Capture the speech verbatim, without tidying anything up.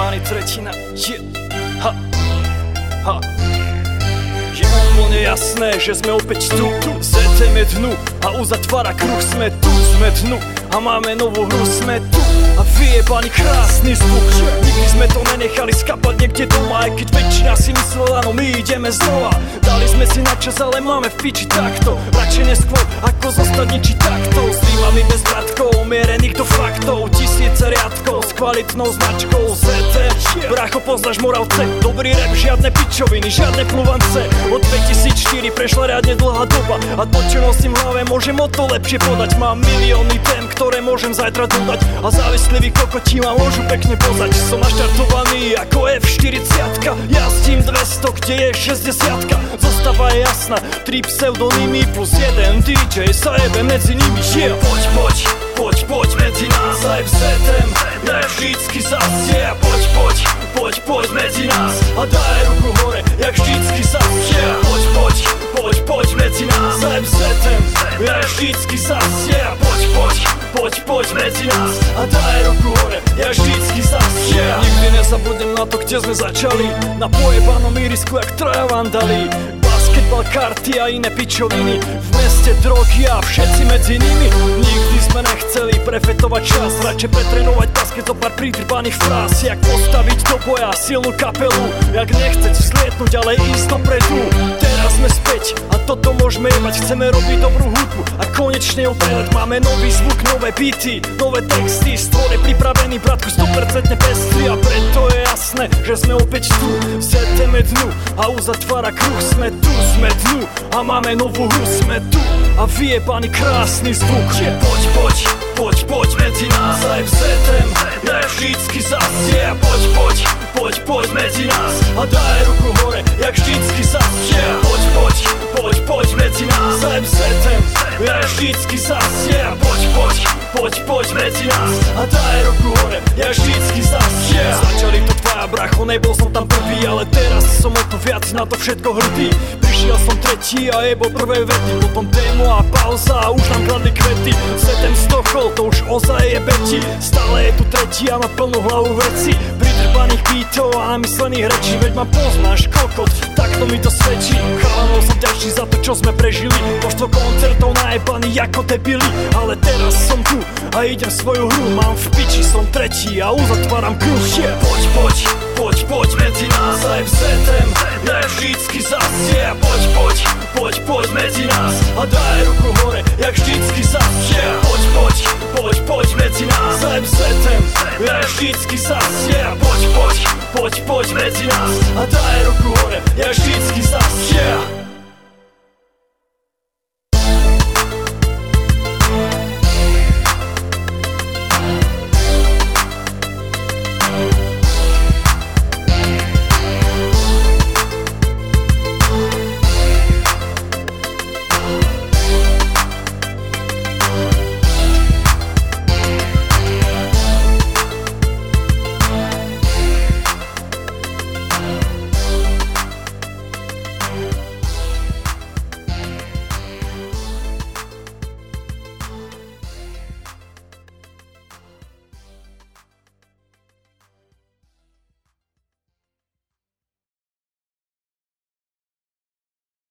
Pani Tretina, je, ha, ha. Je úplne jasné, že sme opäť tu, tu zeteme dnu a uzatvára kruh. Sme tu, sme dnu a máme novú hru. Sme tu a vyjebaný krásny zvuk. Nikdy sme to nenechali skapať niekde doma, aj keď väčšina si myslela, no my ideme znova. Dali sme si na čas, ale máme v piči takto. Radšej neskôr, ako zostať ničiť takto. S rýmami bez vratkov, mierených do faktov. Tisíce riadkov s kvalitnou značkou zet em. Brácho, poznáš Moravce, dobrý rap, žiadne pičoviny, žiadne pluvance. Od dvetisícštyri prešla riadne dlhá doba a to, čo nosím v hlave, môžem o to lepšie podať. Mám milióny tém, ktoré môžem zajtra dodať a závislivý kokotí ma môžu pekne pozať. Som naštartovaný ako ef štyridsať, jazdím dvesto, kde je šesťdesiat. Zostava je jasná, tri pseudonymy plus jeden dý džej sa jebe medzi nimi. Yeah. Poď, poď, poď, poď medzi nás aj v zet em, ja vždycky zastie. Poď, poď, poď, poď medzi nás a daj ruku hore, jak vždycky zastie. Poď, poď, poď, poď medzi nás aj v zet em, ja vždycky zastie. Poď, poď, poď, poď medzi nás a daj ruku hore, ja vždycky zastie. Nikdy nezabudnem na to, kde sme začali, na pojebanom irisku jak traja vandali. Basketbal, karty a iné pičoviny, v meste drogy a všetci medzi nimi. Nikdy sme nechceli prefetovať čas, radšej pretrénovať basket zo pár pridrbaných frás. Jak postaviť do boja silnú kapelu, jak nechceť vzlietnúť, ale ísť dopredu. Teraz sme späť a toto môžeme jebať. Chceme robiť dobrú hudbu a konečne ju predať. Máme nový zvuk, nové beaty, nové texty. Stvor je pripravený, bratku, sto percent pestrý. A preto je jasné, že sme opäť tu. Zeteme dnu a uzatvára kruh. Sme tu, sme dnu a máme novú hru. Sme tu a vyjebaný krásny zvuk. Poď, poď, poď, poď medzi nás aj v zet em, ja vždycky zastie. Poď, poď, poď, poď medzi nás a daj ruku hore, jak vždycky zastie. Poď, poď, poď, poď medzi nás aj v zet em, ja vždycky zastie. Poď, poď, poď, poď medzi nás a daj ruku hore, ja vždycky zastie. Začali to tvaja, bracho, nebol som tam prvý, ale teraz som o to viac na to všetko hrdý. Prišiel som tretí a jebol prvé vety, potom démo a pauza a už nám kladli kvety. zet em stochol, to už ozaj je beti, stále je tu tretí a má plnú hlavu veci. Pridrbaných beatov a namyslených rečí, veď ma poznáš, kokot, takto mi to svedčí. Chalanov som ďačný za to, čo sme prežili, množstvo koncertov najebaný ako debili. Ale teraz som tu a idem svoju hru, mám v piči, som tretí a uzatváram kruh. Yeah. Poď, poď, poď, poď medzi nás aj v zet em, ja vždycky zastie. Poď, poď, poď, poď medzi nás a daj ruku hore, jak vždycky zastie. Poď, poď, poď, poď medzi nás aj v zet em, ja vždycky zastie. Poď, poď, poď, poď medzi nás a daj ruku hore, ja vždycky zastie.